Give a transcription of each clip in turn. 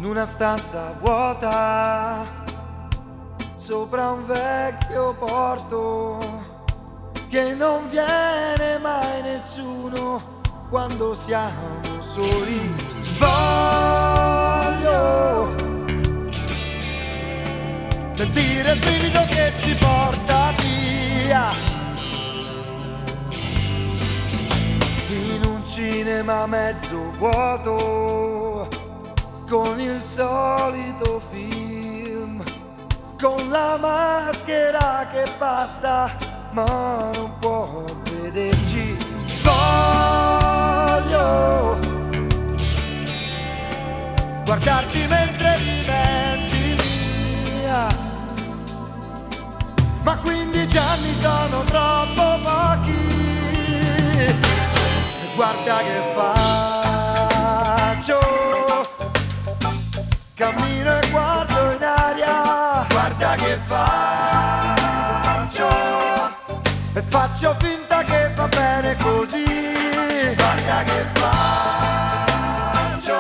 una stanza vuota sopra un vecchio porto che non viene mai nessuno quando siamo soli. Voglio sentire il brivido che ci porta via in un cinema mezzo vuoto, con il solito film, con la maschera che passa ma non può vederci. Voglio guardarti mentre diventi mia, ma 15 anni sono troppo pochi. E guarda che faccio, cammino e guardo in aria. Guarda che faccio, e faccio finta che va bene così. Guarda che faccio,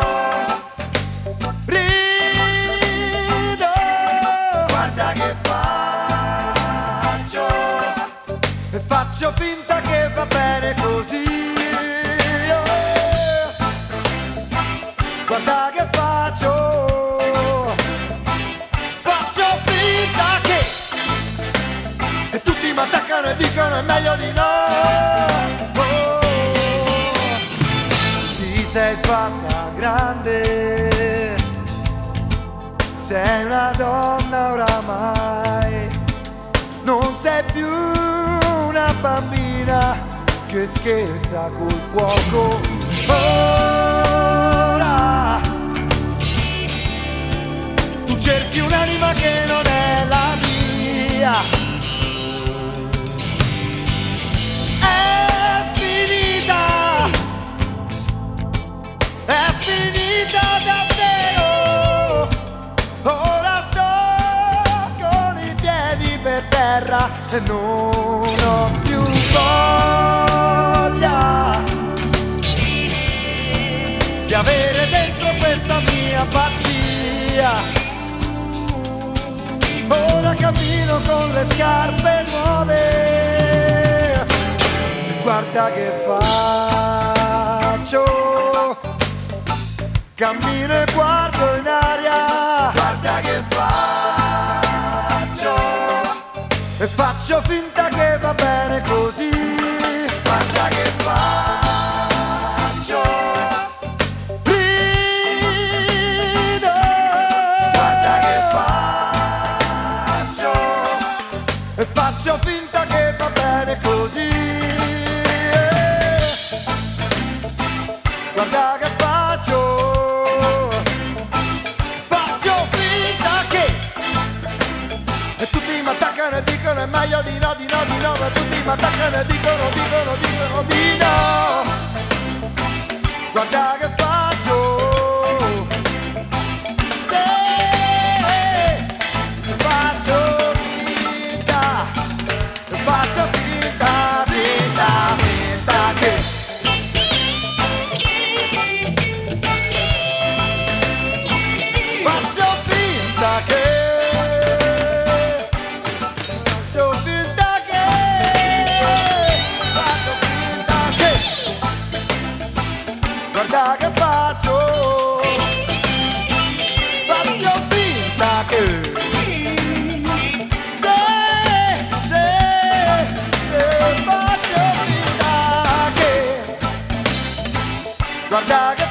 rido. Guarda che faccio, e faccio finta che va bene così. Guarda che faccio, faccio finta che, e tutti mi attaccano e dicono è meglio di no. Ti sei fatta grande, sei una donna oramai, non sei più una bambina che scherza col fuoco. Ora tu cerchi un'anima che non è la mia. È finita davvero. Ora sto con i piedi per terra e non ho più voglia di avere dentro questa mia pazzia. Ora cammino con le scarpe nuove e guarda che faccio, cammino e guardo in aria. Guarda che faccio, e faccio finta che va bene così. Guarda che faccio, rido. Guarda che faccio, e faccio finta che va bene così. Guarda che faccio, faccio finta che, e tutti mi attaccano e dicono è meglio di no, di no, di no. E tutti mi attaccano e dicono di no. Guarda che faccio, faccio finta, faccio finta, finta, finta che. Guarda che faccio, faccio finta che, se faccio finta che, guarda che